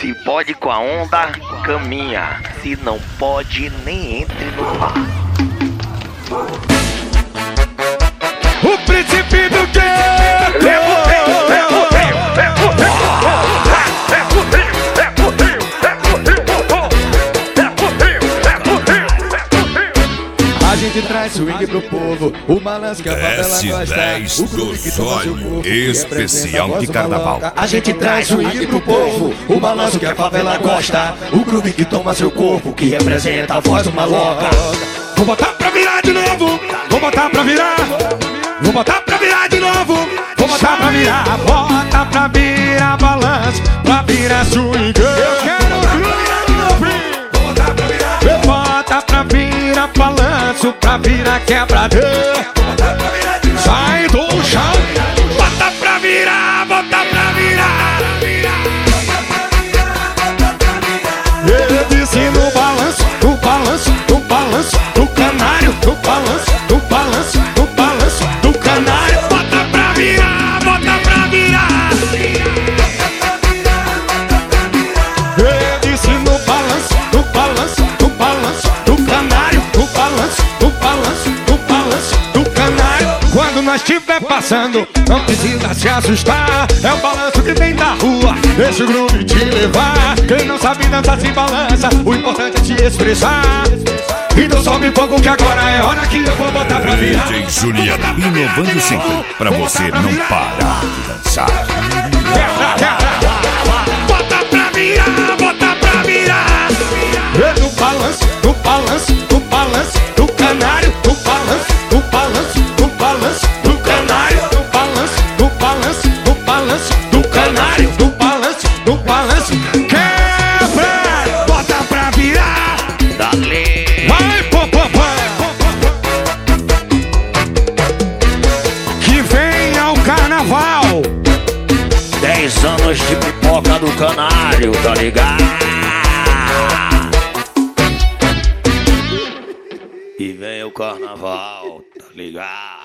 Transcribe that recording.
Se pode com a onda, caminha. Se não pode, nem entre no mar. O príncipe do quê? A gente traz swing pro povo, o balanço que a favela gosta. S10 do Zóio, especial de carnaval. A gente traz swing pro povo, o balanço que a favela gosta. O groove que toma seu corpo, que representa a voz do maloca. Vou botar pra virar de novo, vou botar pra virar. Vou botar pra virar de novo, vou botar pra virar. Bota pra virar balanço, pra virar swing. Eu quero virar de novo. Vou botar pra virar. Bota pra virar balanço, pra virar quebradeira. Sai do chão, bota pra virar, bota pra virar. Eu disse no balanço, no balanço, no balanço, no canário, no balanço, no balanço, no balanço, no canário. Bota pra virar, bota pra virar. Eu disse no balanço, no balanço, no balanço, no canário, no balanço, no balanço, no balanço, no canário. Quando nós estiver passando, não precisa se assustar. É o balanço que vem da rua, deixa o groove te levar. Quem não sabe dançar se balança, o importante é se expressar. Então sobe fogo que agora é hora que eu vou botar pra virar. DJ Juliano, inovando sempre, pra você não parar de dançar. Quebra, quebra. Bota pra virar, bota pra virar. No balanço, no balanço, no balanço, no canário. No balanço, no balanço, no balanço, no canário. No balanço, no balanço, no balanço, no canário. No balanço, no balanço. Quebra, bota pra virar. Dale. Vai, pô, pô, pô. Que venha o carnaval. 10 anos de pipoca do canário, tá ligado? E vem o carnaval, tá ligado?